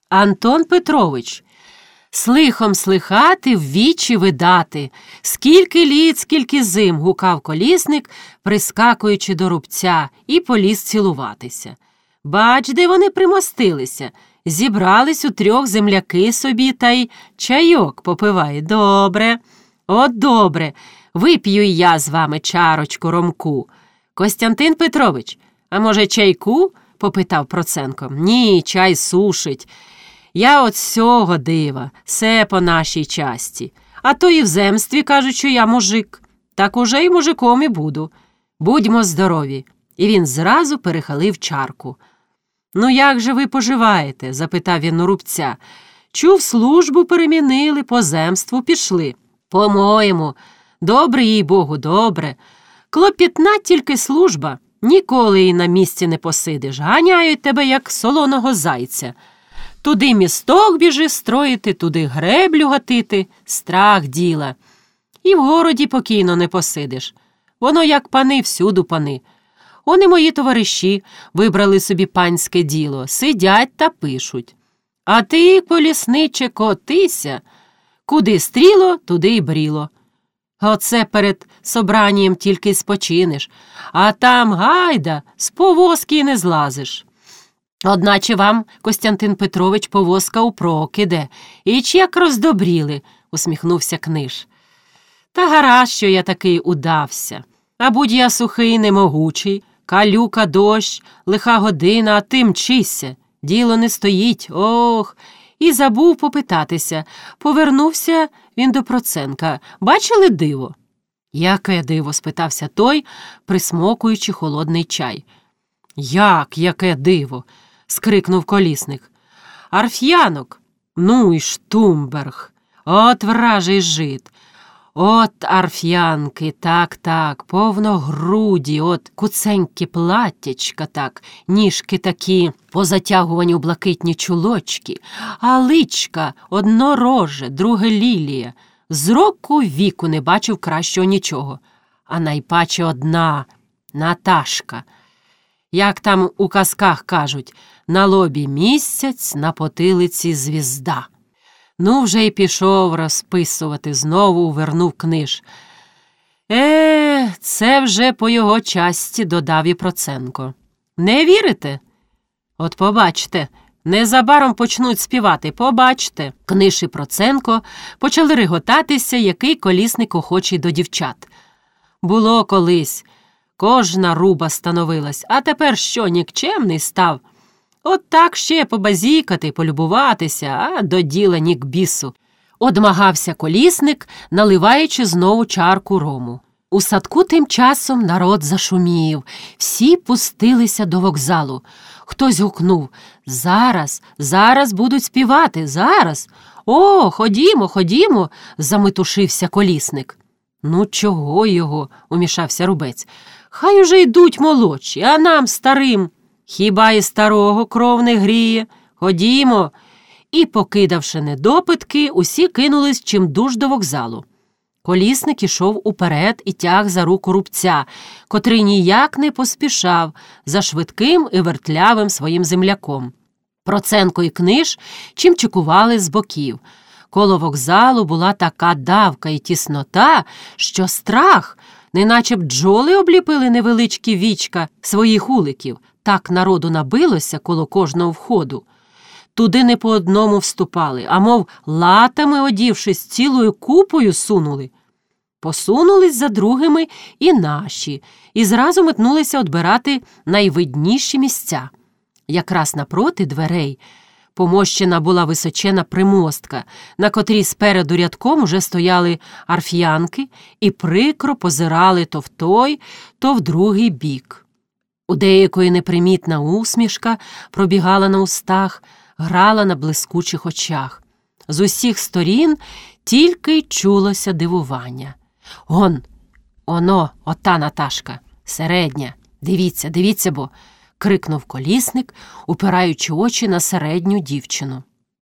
Антон Петрович, слихом слихати, в вічі видати. Скільки літ, скільки зим, гукав колісник, прискакуючи до рубця, і поліз цілуватися. Бач, де вони примостилися. Зібрались утрьох земляки собі та й чайок попиває. Добре, от добре, вип'ю і я з вами чарочку ромку. Костянтин Петрович, а може чайку? Попитав Проценко. Ні, чай сушить. Я от сього дива, все по нашій часті. А то і в земстві кажуть, що я мужик. Так уже й мужиком і буду. Будьмо здорові. І він зразу перехилив чарку. Ну як же ви поживаєте? Запитав він у рубця. Чув, службу перемінили, по земству пішли. По-моєму, добре, їй Богу, добре. Клопітна тільки служба. Ніколи і на місці не посидиш. Ганяють тебе, як солоного зайця. Туди місток біжи строїти, туди греблю гатити. Страх діла. І в городі покійно не посидиш. Воно як пани, всюду пани. Вони мої товариші вибрали собі панське діло, сидять та пишуть. А ти, колісниче, котися. Куди стріло, туди й бріло. Оце перед собранням тільки спочинеш, а там, гайда, з повозки й не злазиш. Одначе вам, Костянтин Петрович, повозка упрок іде. Іч як роздобріли, усміхнувся Книж. Та гаразд, що я такий удався. А будь я сухий, немогучий, калюка, дощ, лиха година, а ти мчися. Діло не стоїть, ох. І забув попитатися. Повернувся він до Проценка. Бачили диво? Яке диво? Спитався той, присмокуючи холодний чай. Як, яке диво? Скрикнув колісник. Арф'янок, ну і Штумберг, от вражий жид. От арф'янки, так, повногруді, от куценькі платтячка, так, ніжки такі позатягувані у блакитні чулочки, а личка одно роже, друге лілія. З року віку не бачив кращого нічого, а найпаче одна – Наташка. Як там у казках кажуть, на лобі місяць, на потилиці звізда. Ну, вже й пішов розписувати, знову увернув Книж. Це вже по його часті, додав і Проценко. Не вірите? От побачте, незабаром почнуть співати, побачте. Книж і Проценко почали реготатися, який колісник охочий до дівчат. Було колись, кожна руба становилась, а тепер що, нікчемний став? От так ще побазікати, полюбуватися, а до діла ні к бісу. Одмагався колісник, наливаючи знову чарку рому. У садку тим часом народ зашумів, всі пустилися до вокзалу. Хтось гукнув: зараз будуть співати, зараз. О, ходімо, заметушився колісник. Ну, чого його, умішався рубець. Хай уже йдуть молодші, а нам, старим, хіба і старого кров не гріє? Ходімо. І, покидавши недопитки, усі кинулись чимдуж до вокзалу. Колісник ішов уперед і тяг за руку рубця, котрий ніяк не поспішав за швидким і вертлявим своїм земляком. Проценко і Книж чимчикували з боків. Коло вокзалу була така давка і тіснота, що страх, неначе бджоли обліпили невеличкі вічка своїх уликів. Так народу набилося коло кожного входу. Туди не по одному вступали, а мов латами одівшись, цілою купою сунули. Посунулись за другими і наші, і зразу метнулися одбирати найвидніші місця. Якраз напроти дверей помощена була височена примостка, на котрій спереду рядком уже стояли арф'янки і прикро позирали то в той, то в другий бік. У деякої непримітна усмішка пробігала на устах, грала на блискучих очах. З усіх сторін тільки й чулося дивування. Ота Наташка, середня, дивіться бо, крикнув колісник, упираючи очі на середню дівчину.